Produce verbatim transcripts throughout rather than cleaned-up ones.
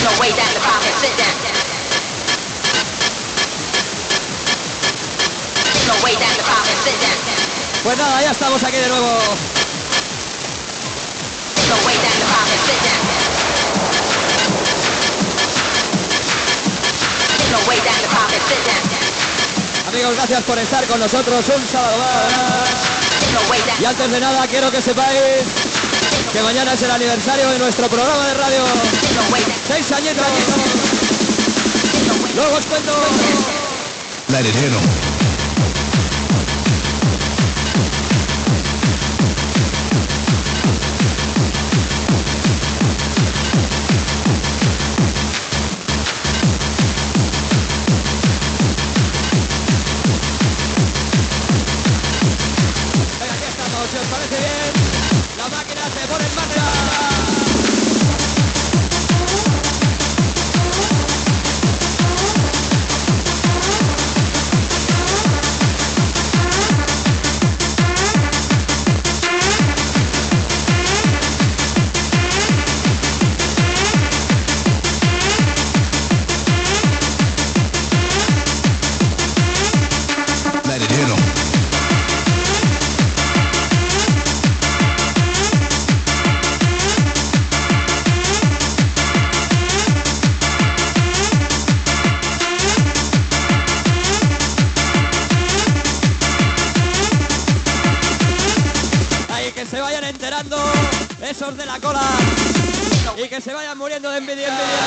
Pues nada, ya estamos aquí de nuevo. Amigos, gracias por estar con nosotros un sábado más. Y antes de nada quiero que sepáis que mañana es el aniversario de nuestro programa de radio. Seis añitos. Luego os cuento. Let it hit 'em. Si os parece bien, la máquina se pone en marcha. Let it hit 'em. Esos de la cola y que se vayan muriendo de envidia, envidia.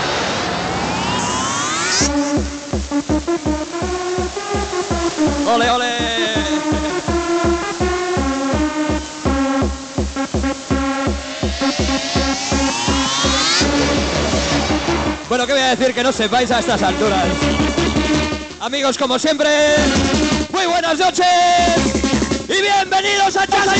Ole, ole. Bueno, ¿qué voy a decir que no sepáis a estas alturas? Amigos, como siempre, muy buenas noches y bienvenidos a Chasis.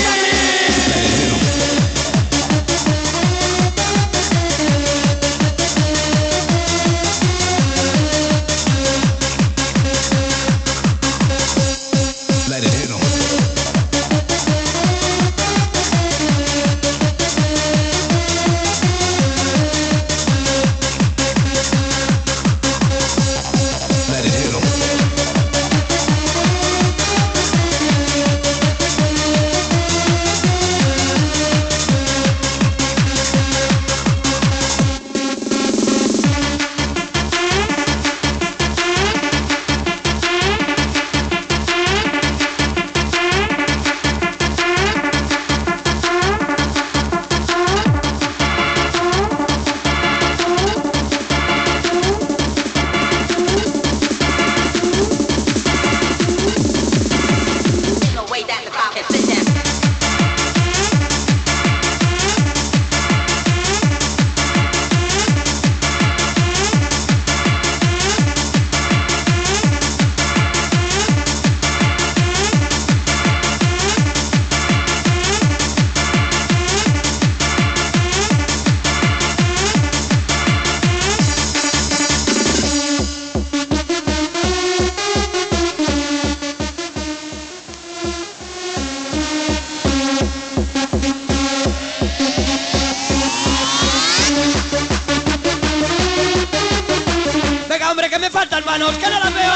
Que me faltan manos, que no las veo.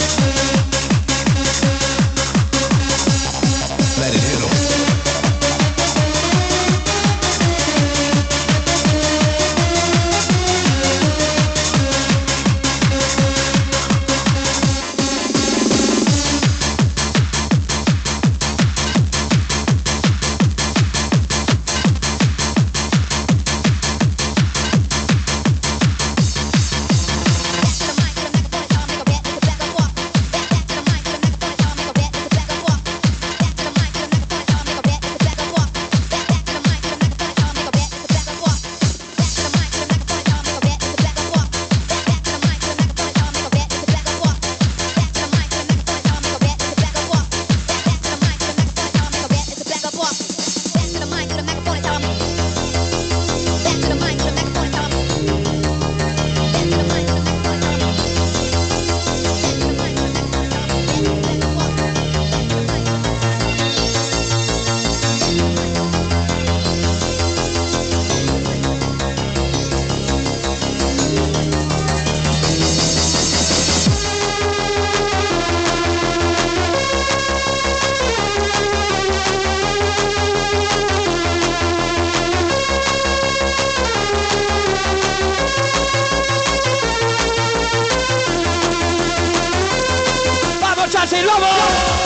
Let it hit 'em. Brasil, ¡vamos!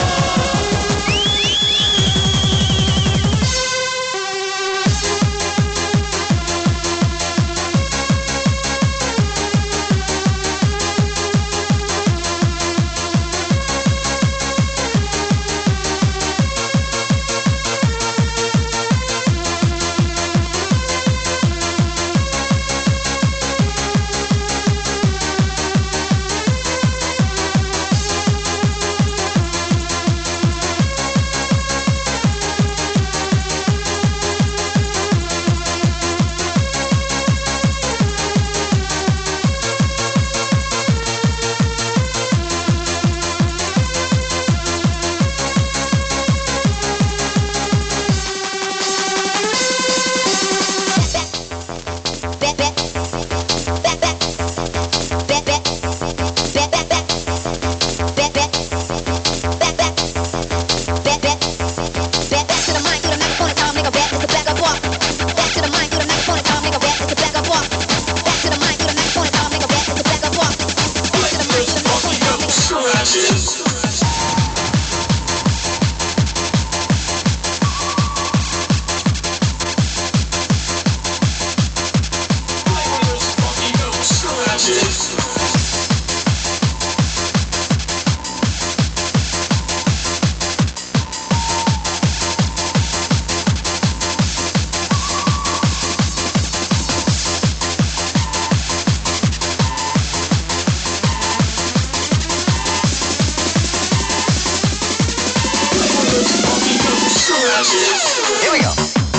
Here we go.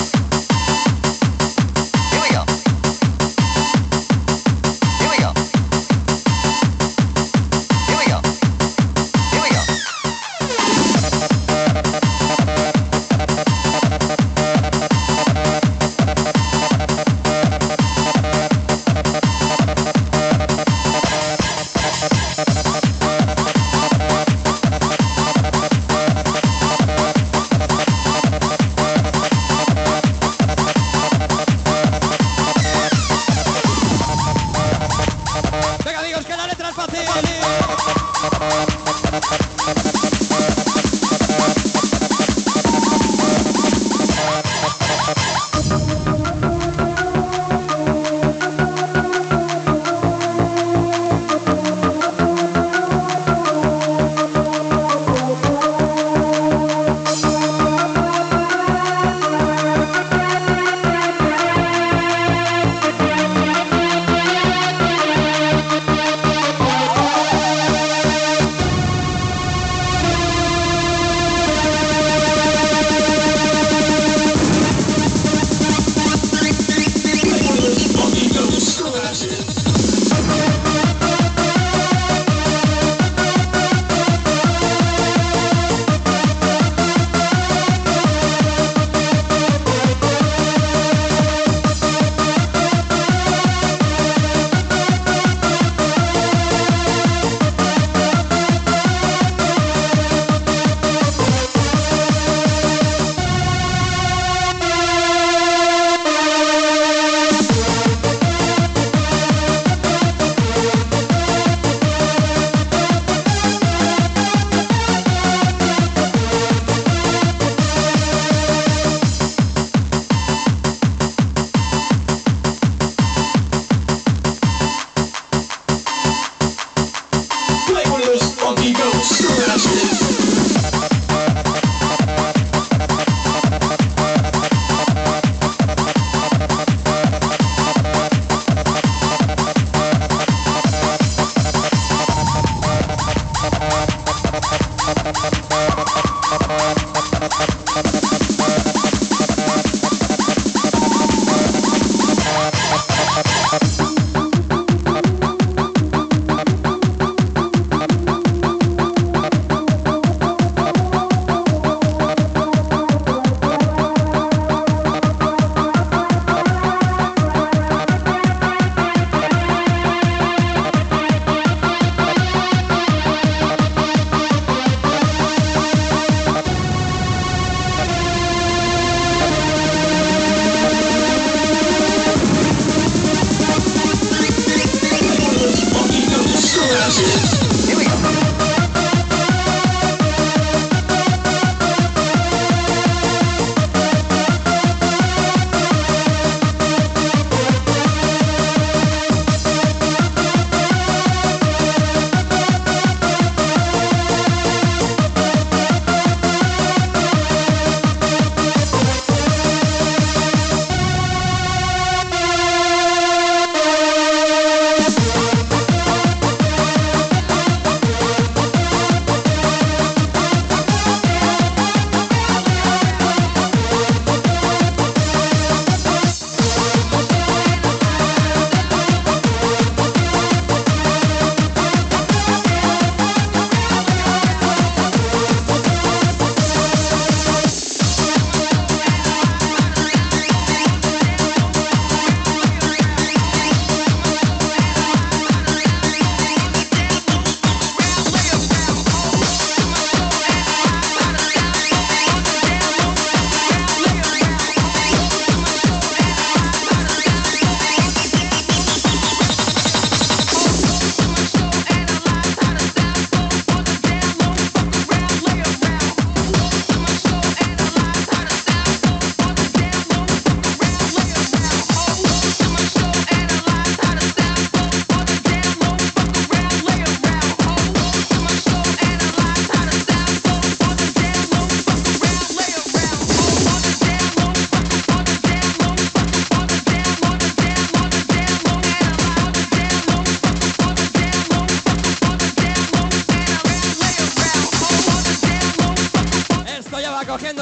Here we go. Here we go. Here we go. Here we go. Venga, amigos, que la letra es fácil.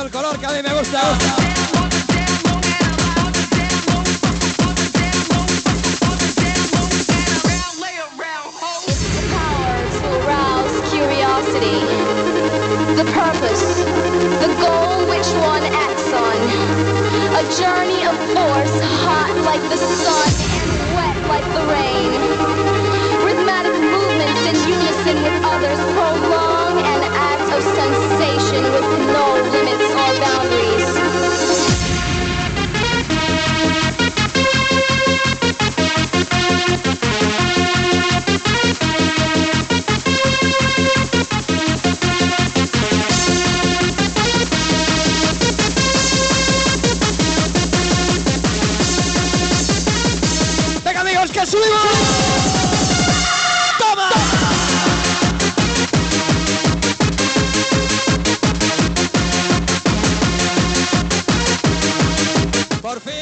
el color que a mí me gusta. The purpose, the goal which one acts on. A journey of force, hot like the sun and wet like the rain. Rhythmic movements in unison with others prolong an act of sensation with no limits or boundaries. ¡Que subimos! ¡Toma! Por fin.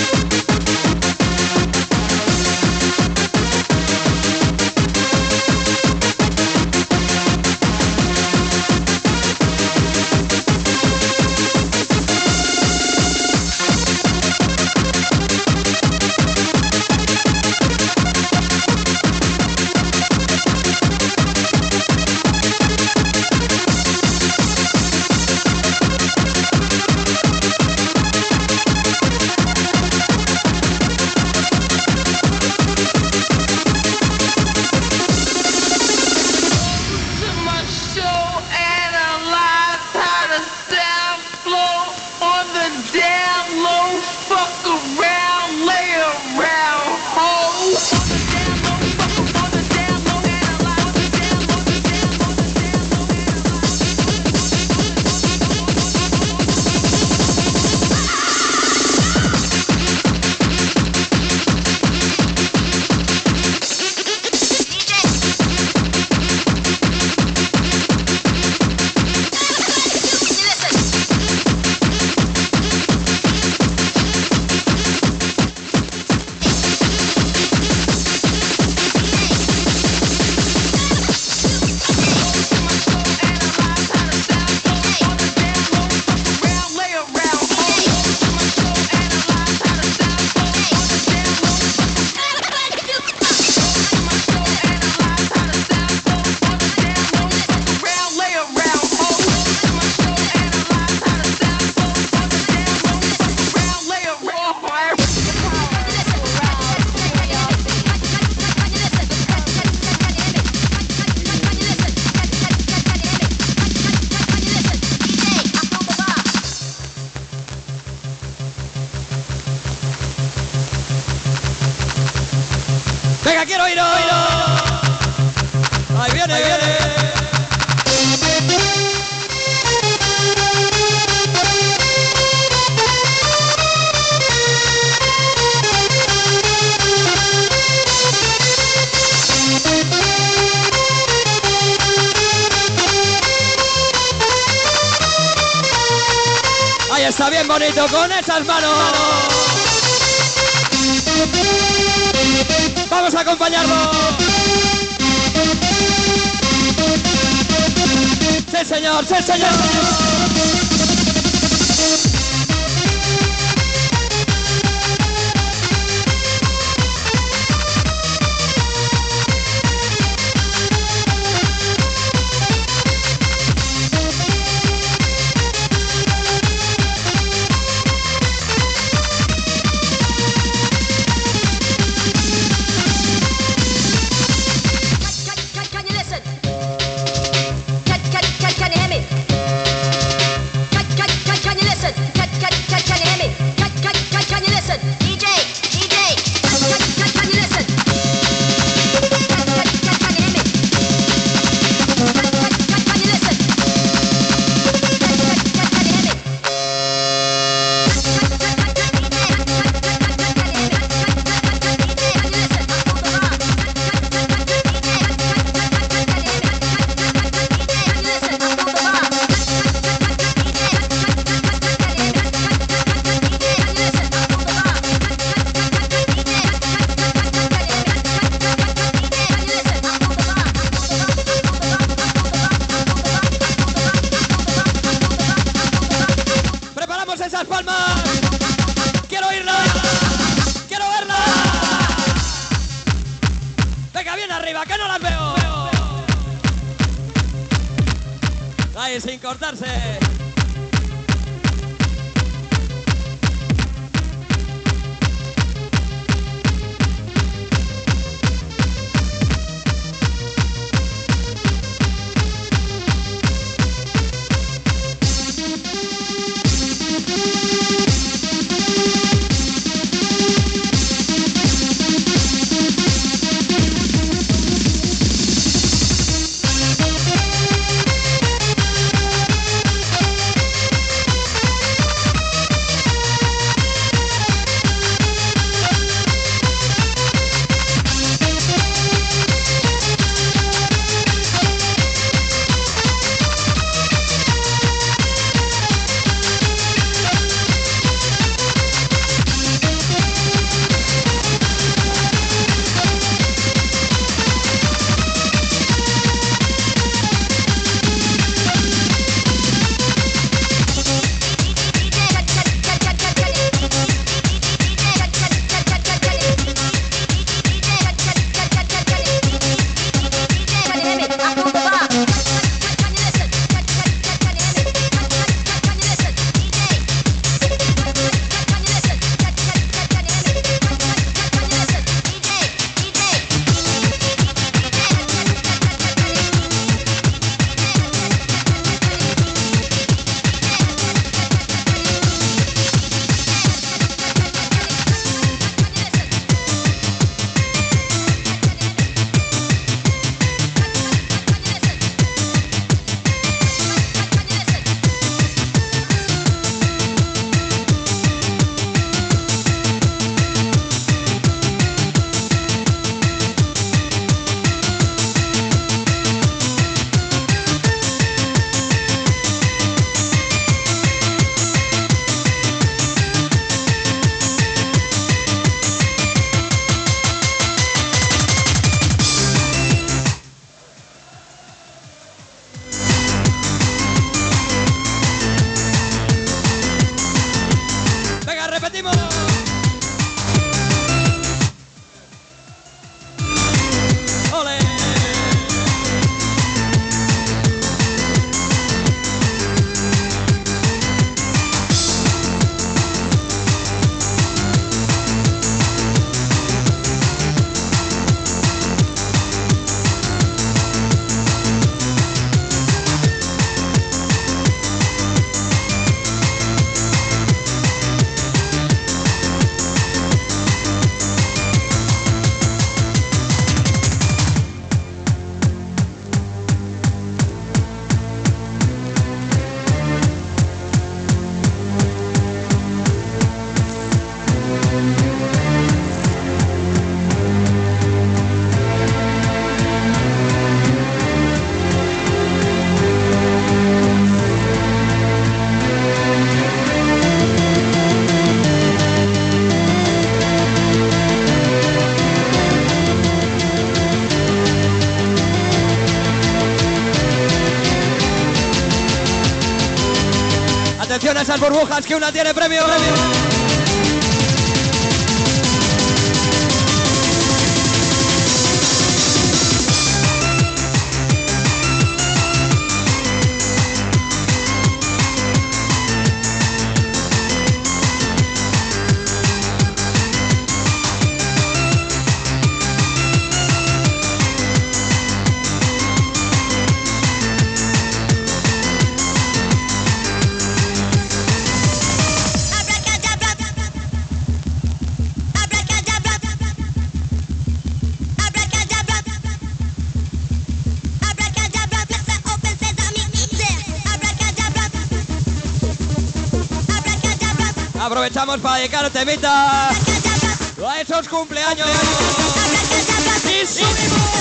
Venga, quiero ir. Ahí viene, ahí viene. Ahí está, bien bonito, con esas manos. Vamos a acompañarlo. Sí, señor, sí, señor. Ahí sin cortarse. Atención a esas burbujas, que una tiene premio. premio. Aprovechamos para dedicar el temita a esos cumpleaños. ¡Y subimos!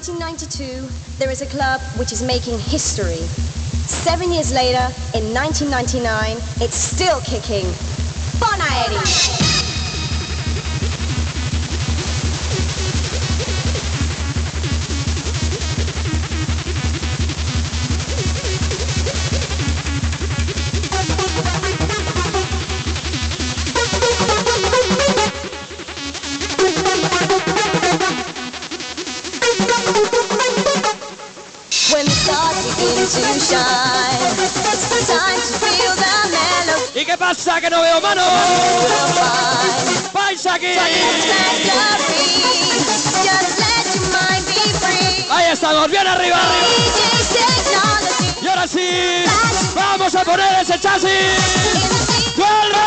nineteen ninety-two, there is a club which is making history. Seven years later, in nineteen ninety-nine, it's still kicking. Bonaeri! When the stars begin to shine, it's time to feel the melody. ¿Y qué pasa? Que no veo manos. ¡Vais aquí! Just let your mind be free. Ahí estamos, bien arriba. Y ahora sí, vamos a poner ese chasis. ¡Vuelve!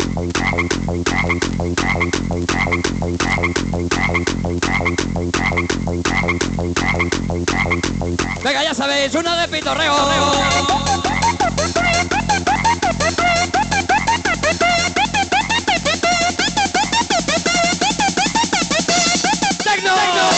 Venga, ya sabéis, una de pitorreo. ¡Tecno!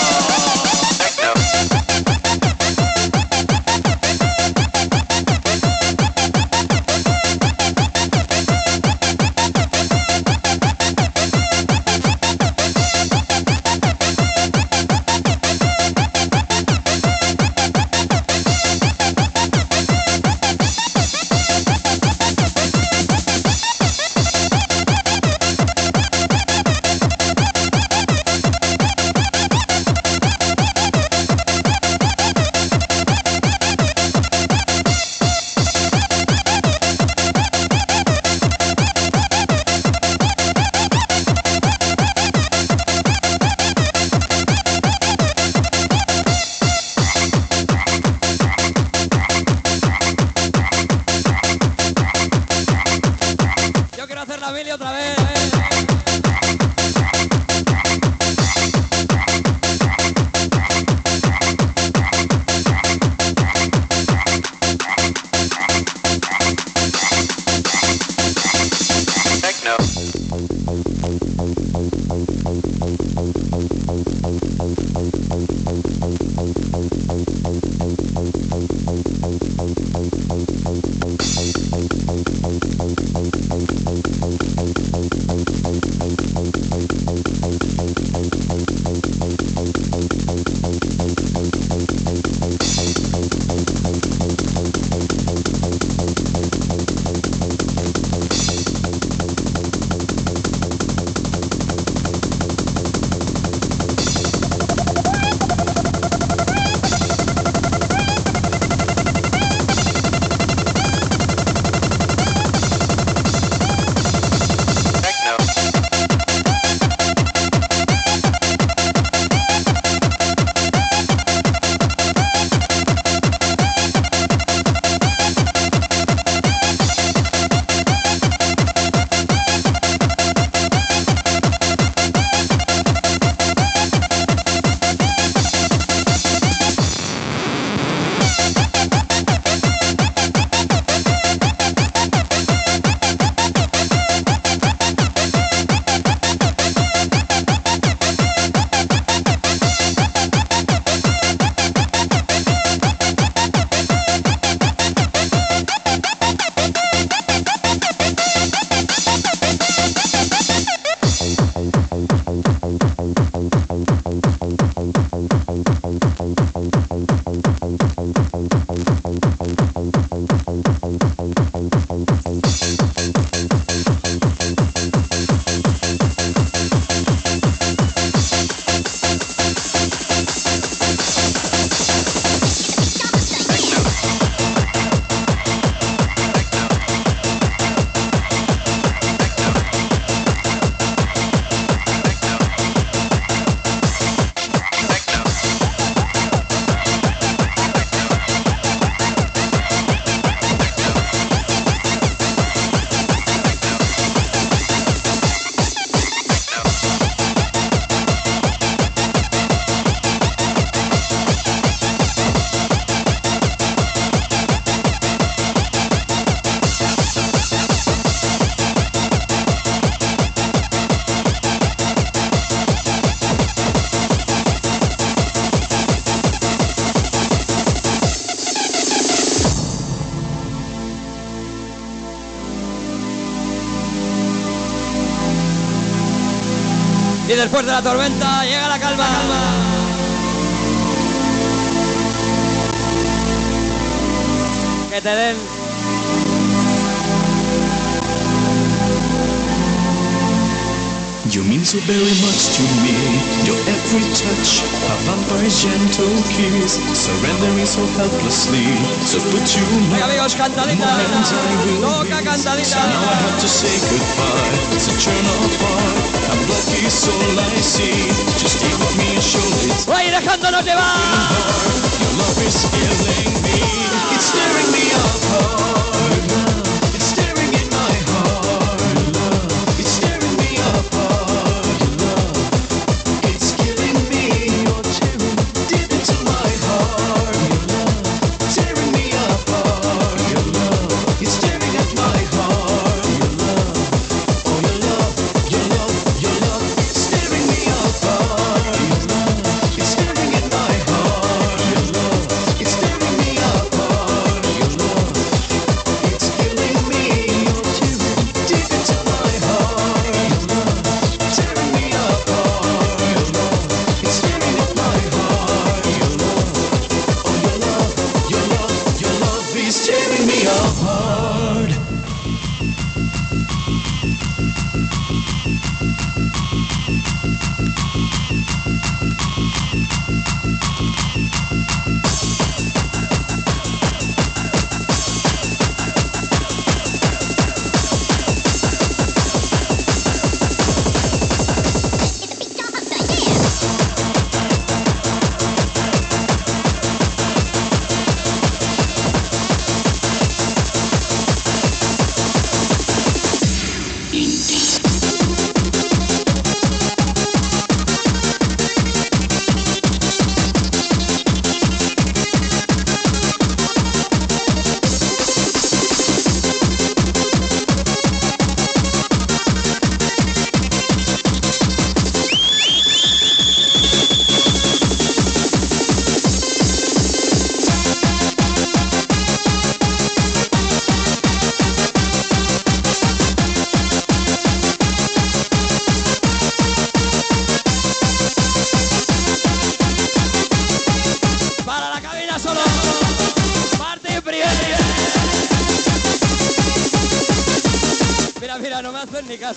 Otra vez. Y después de la tormenta llega la calma. Que te den. You mean so very much to me. Your every touch, a vampire's gentle kiss, surrendering so helplessly. So put you Venga, amigos, cantadita. Toca cantadita. Now I have to say goodbye. So turn apart. I'm lucky, so I see. Just stay with me and show it. ¡Voy dejándonos llevar! Your love is killing me. It's tearing me apart. It's staring in my heart.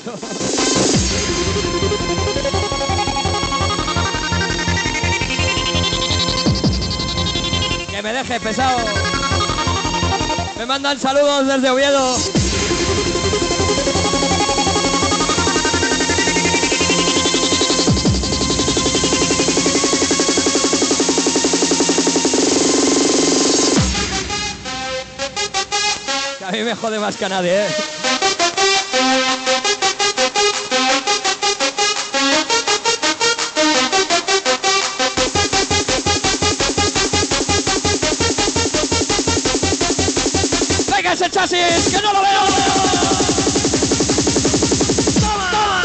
esto. Que me dejes, pesado. Me mandan saludos desde Oviedo. Que a mí me jode más que a nadie, ¿eh? ¡Venga ese chasis! ¡Que no lo veo! ¡Toma! ¡Toma!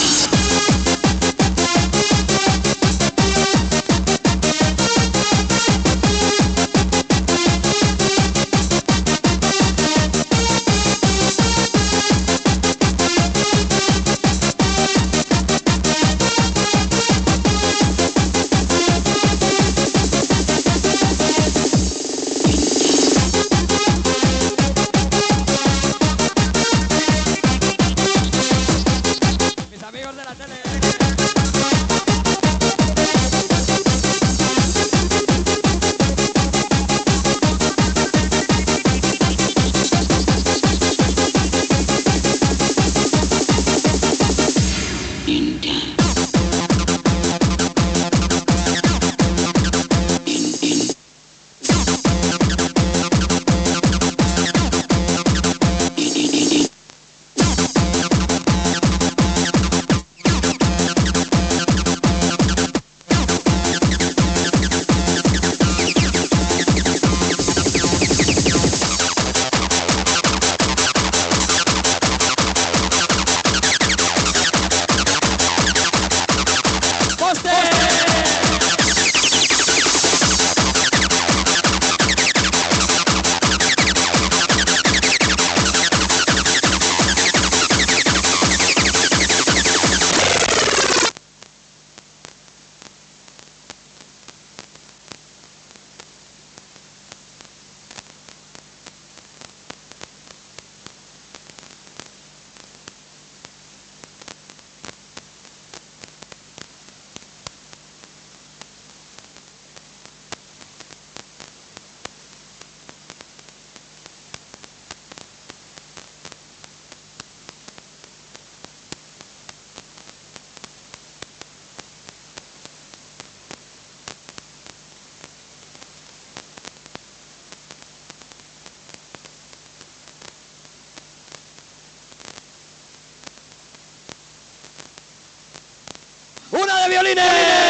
¡Una de violines!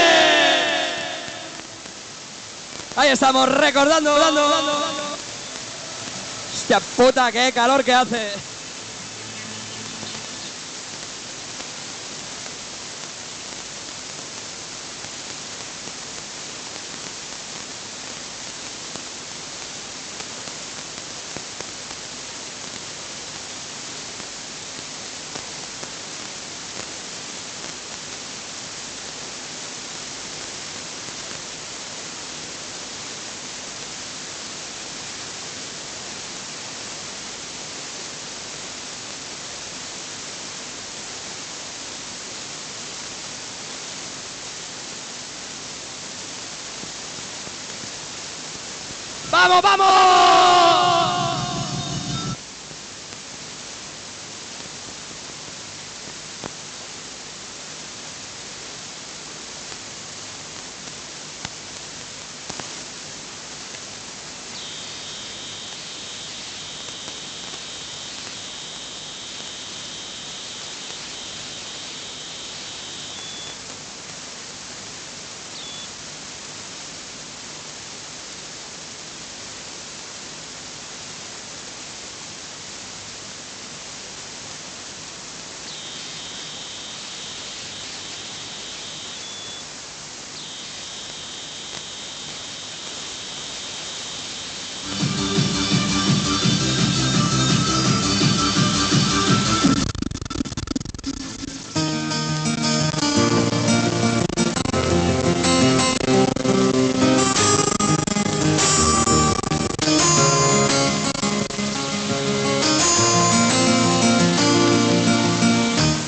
Ahí estamos recordando, dando, dando, dando. Hostia puta, qué calor que hace. ¡Vamos, vamos!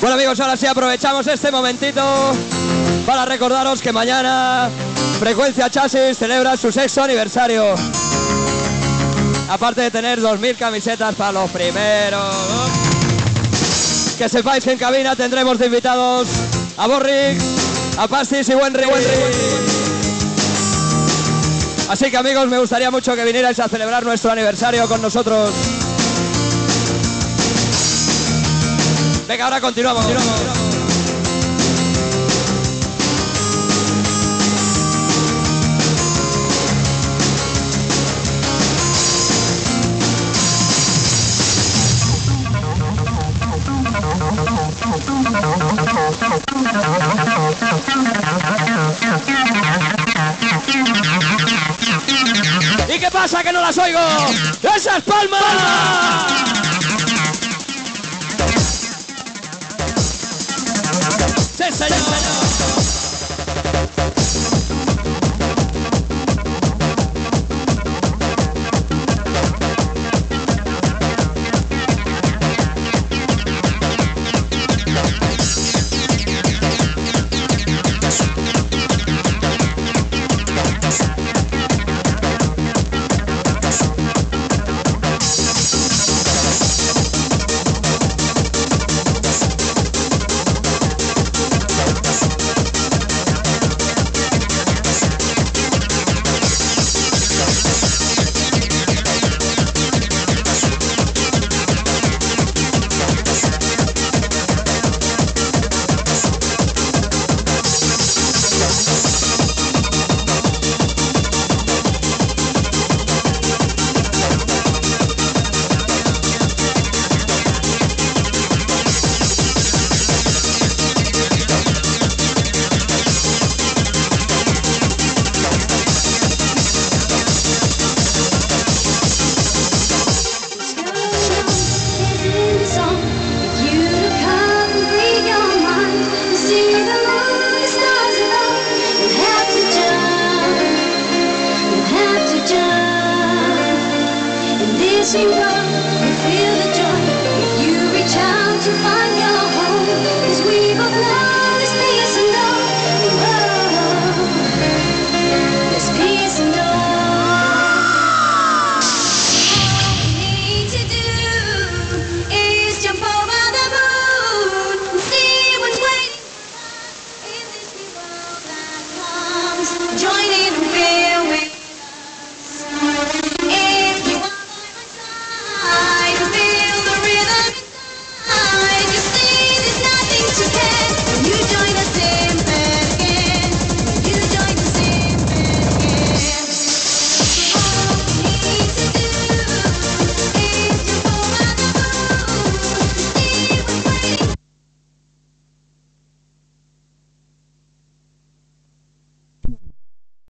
Bueno amigos, ahora sí aprovechamos este momentito para recordaros que mañana Frecuencia Chasis celebra su sexto aniversario. Aparte de tener dos mil camisetas para los primeros, que sepáis que en cabina tendremos de invitados a Borrix, a Pastis y Wenry. Así que amigos, me gustaría mucho que vinierais a celebrar nuestro aniversario con nosotros. Venga, ahora continuamos. continuamos. ¿Y qué pasa que no las oigo? ¡Esas palmas! ¡Sí, señor! Feel the joy if you reach out to find your home, 'cause we both know